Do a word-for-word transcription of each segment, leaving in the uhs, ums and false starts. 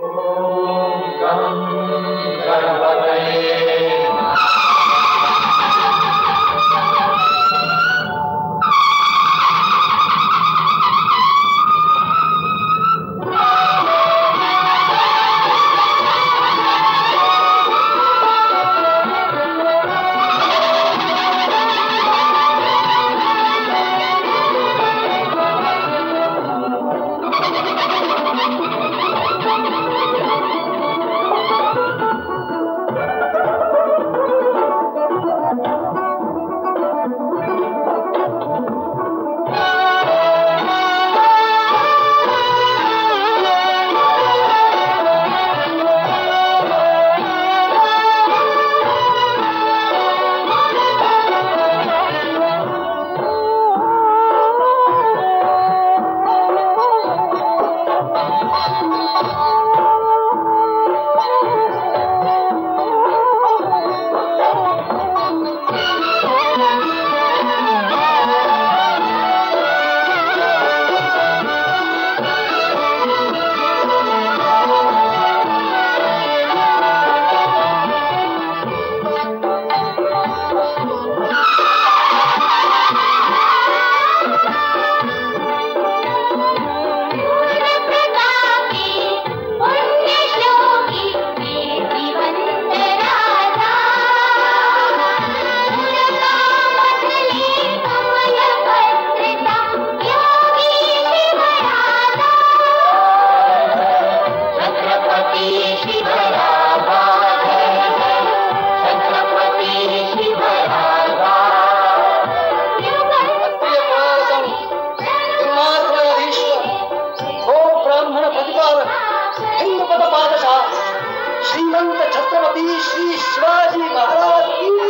ओम गं गणपतये श्रीमंत छत्रपति श्री शिवाजी महाराज की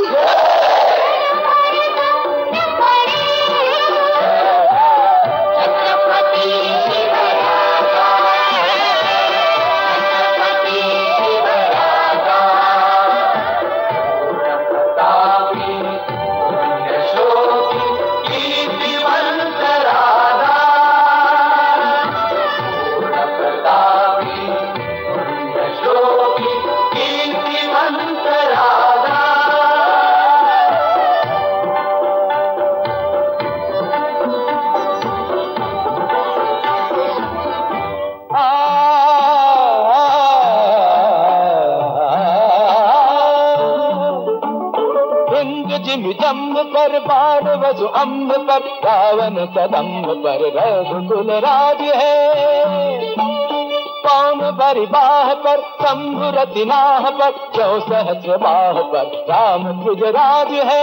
जम्ब पर बाण वसु अम्ब पर रावण कदम्ब पर रघुकुल राज है। पौन भरी बाह पर शंभु रति नाह पर जो सहस्र बाह पर राम गुजराज है।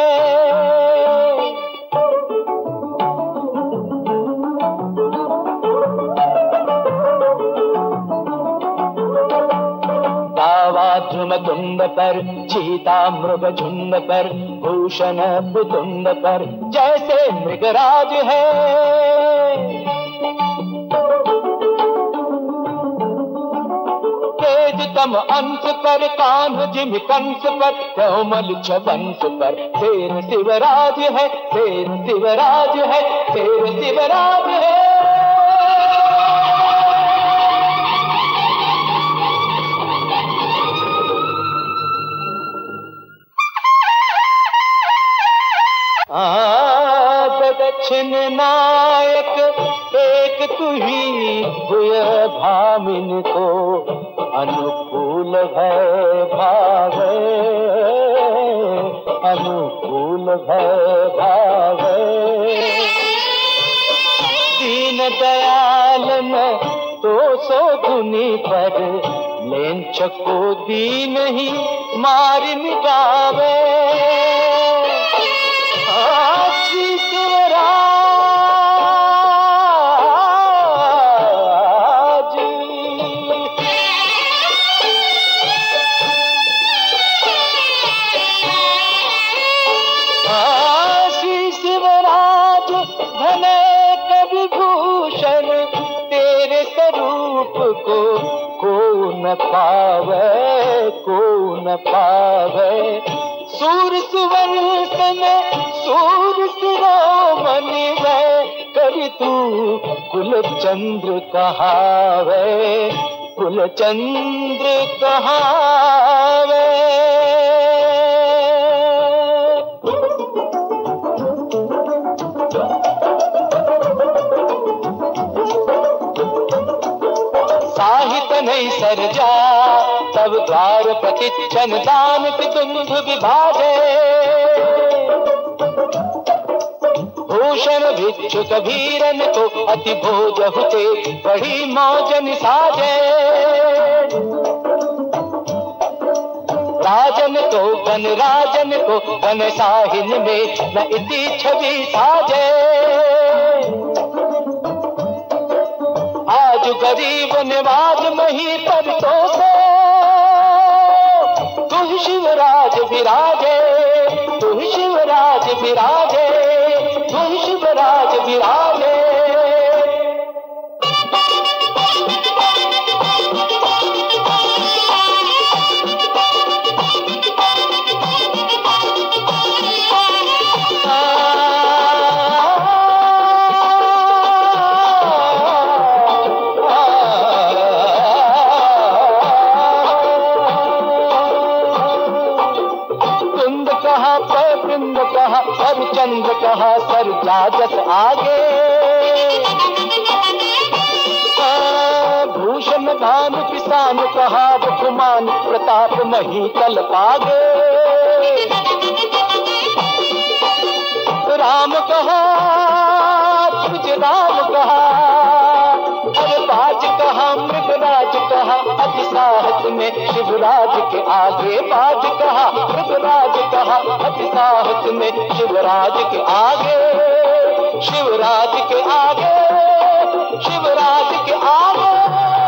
तुंड पर चीता मृग झुंड पर भूषण पुतुंड पर जैसे मृगराज है। तेज तम अंश पर कान्ह जिम कंस पर कोमल छवंश पर शेर शिवराज है। शेर शिवराज है। शेर शिवराज है। दक्षिण नायक एक तू ही हुए भामिन को अनुकूल भय भावे। अनुकूल भय भावे। दीन दयाल न तो सो धुनी पर लेंच को दीन ही मार मिटावे। न पावे को न पावे। सूर सुवंश में सूर शिरोमणि वे कवि तू कुल चंद्र कहावे। कुल चंद्र कहावे। साहित्य नहीं सर्जा तब द्वार प्रतिच्छन दान की दुंध विभाजे। भूषण भिक्षुक वीरन को अति भोज हुते बड़ी मौजन साजे। राजन को बन राजन को बन साहिन में न इति छवि साजे। आज गरीब निवाज मही पर तो से तू शिवराज विराजे। तू शिवराज विराजे। तू शिवराज विराजे। कहा और चंद्र कहा सर जाजस आगे। भूषण भानु किसान कहा गुमान प्रताप मही तल पागे। राम कहा तुझ राम कहा अरे बाज कहा मृगराज कहा अति साहस में शिवराज के आगे। बाज कहा मृगराज कहा अति साहस में शिवराज के आगे। शिवराज के आगे। शिवराज के आगे।